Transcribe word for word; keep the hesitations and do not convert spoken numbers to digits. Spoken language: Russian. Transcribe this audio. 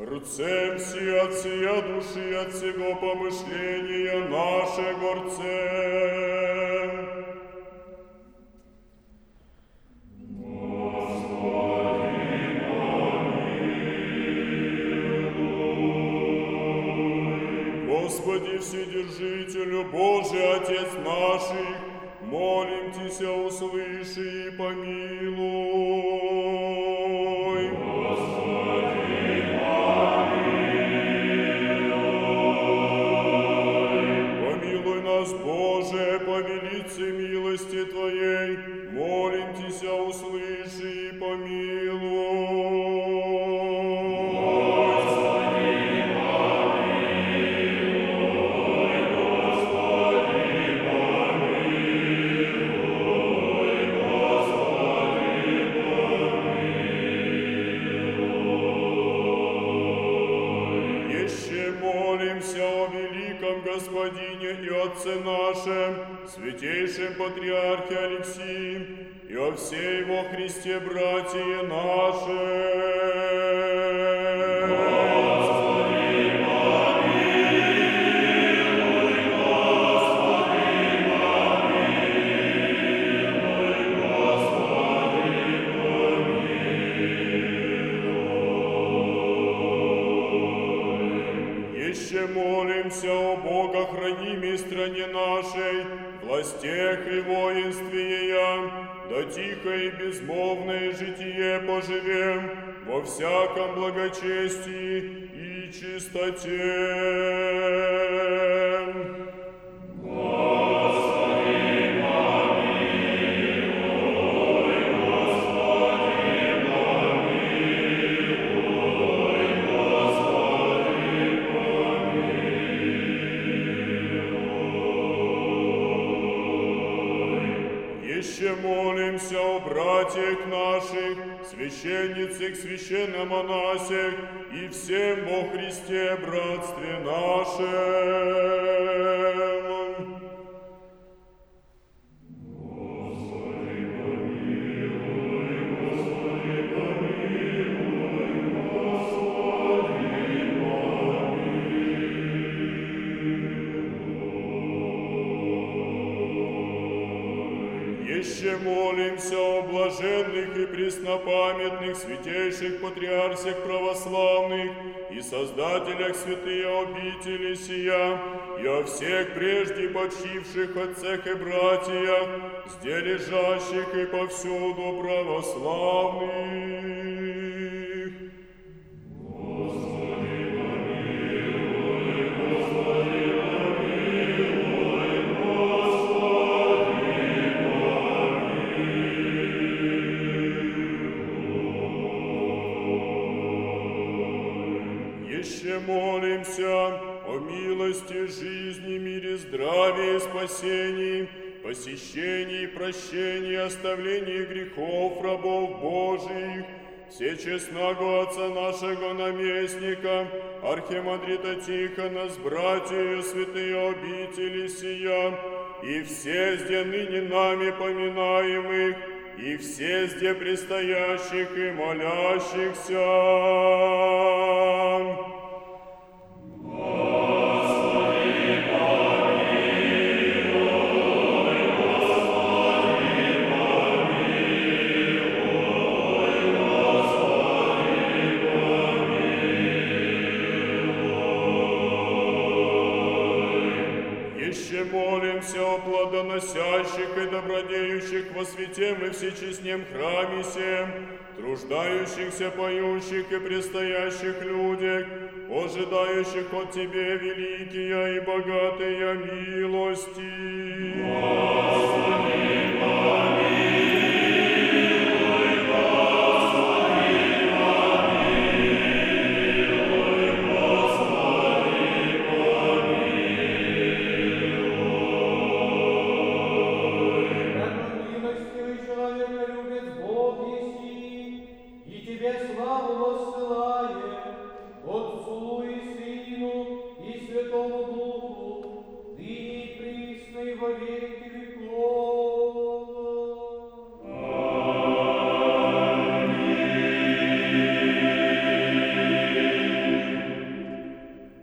Рцем си от сия души, от сего помышления наше горцем. Господи, Вседержителю Божий, Отец наших, молим Тися, услыши и помилуй. Господи, помилуй. Помилуй нас, Боже, по велице милости Твоей, молим Тися, услыши и помилуй. Господине и Отце нашем, святейшем Патриархе Алексии, и о всей во Христе братья наши. Господи, помилуй, Господи, помилуй, Господи, помилуй. Еще молимся о Богохранимой стране нашей, властях и воинстве ея, да тихо и безмолвное житие поживем во всяком благочестии и чистоте. Молимся о братьях наших, священницах, священномонасях и всем во Христе братстве нашем. Господи, помилуй, Господи, помилуй, Господи, помилуй. Еще молимся о блаженных и преснопамятных святейших патриарсях православных и создателях святые обители сия, и о всех прежде почивших отцах и братьях, зде лежащих и повсюду православных. Молимся о милости, жизни, мире, здравии, спасении, посещении, прощении, оставлении грехов рабов Божиих, всечестного Отца нашего наместника, архимандрита Тихона с братьями святые обители сия, и все зде ныне нами поминаемых, и все зде предстоящих и молящихся. Молимся о плодоносящих и добродеющих во святем и всечестнем храме сем, труждающихся, поющих и предстоящих людях, ожидающих от Тебе великие и богатые милости.